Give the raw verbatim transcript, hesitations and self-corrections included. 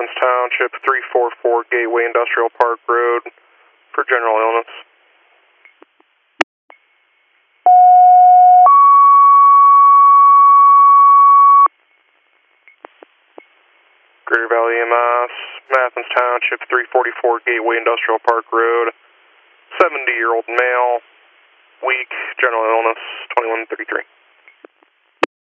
Mathens Township, three forty-four Gateway Industrial Park Road for general illness. Greater Valley E M S, Mathens Township, three forty-four Gateway Industrial Park Road, seventy-year-old male, weak, general illness, twenty-one thirty-three.